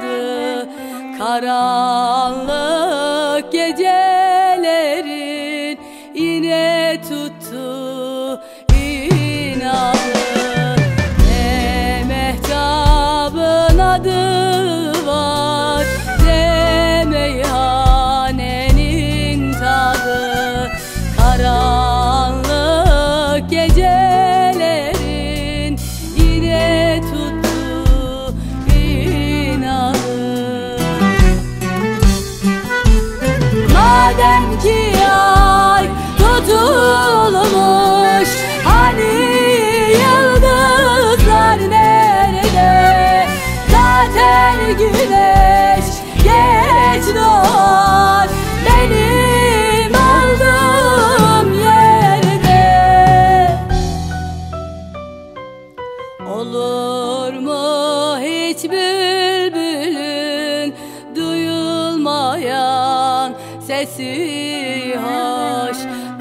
tadı. Karanlık gecelerin yine tuttu inadı. Ne mehtabın adı var, ne meyhanenin tadı. Karanlık gecelerin yine tuttu inadı. Madem ki ay tutulmuş, hani yıldızlar nerede? Zaten güneş geç doğar benim olduğum yerde. Olur mu hiç bülbülün duyulmayan sesi hoş?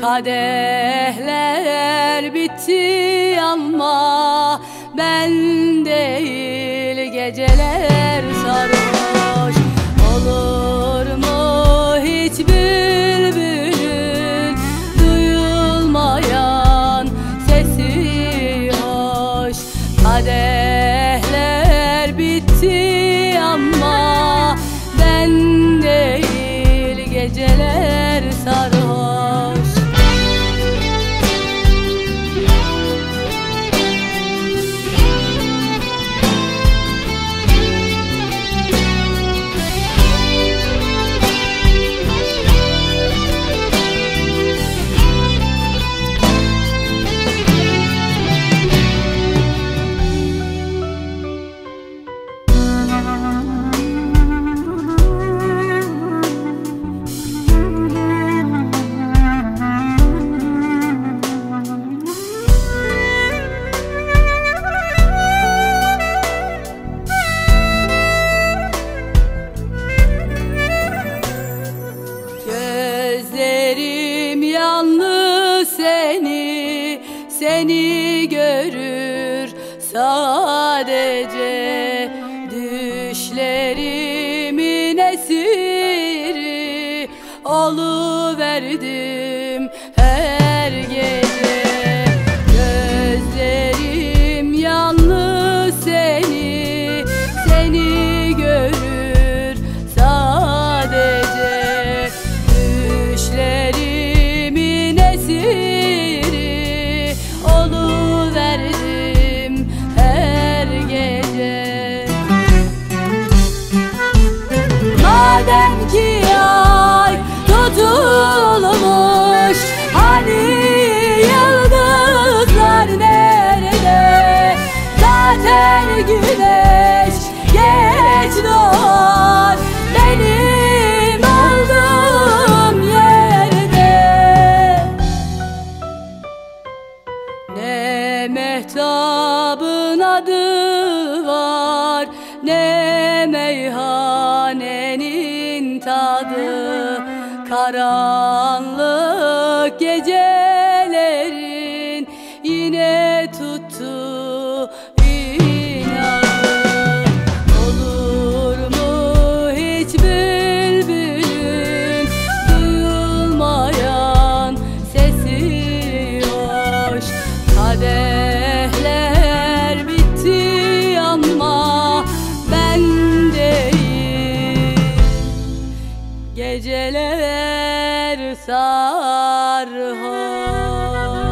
Kadehler bitti ama ben değil geceler sarhoş. Olur mu hiç bülbülün duyulmayan sesi hoş? Kadehler bitti ama ben değil geceler sarhoş. Gözlerim yalnız seni görür sadece. Düşlerimin esiri oluverdim her gece. Gözlerim yalnız seni görür sadece. Düşlerimin esiri oluverdim her gece. Madem ki ay tutulmuş, hani yıldızlar nerede? Zaten güneş geç doğar benim olduğum yerde. Ne mehtabın adı var, ne meyhanenin tadı. Karanlık gecelerin yine tuttu inadı. Olur mu hiç bülbülün duyulmayan sesi hoş? Kadehler bitti ama ben değil geceler sarhoş.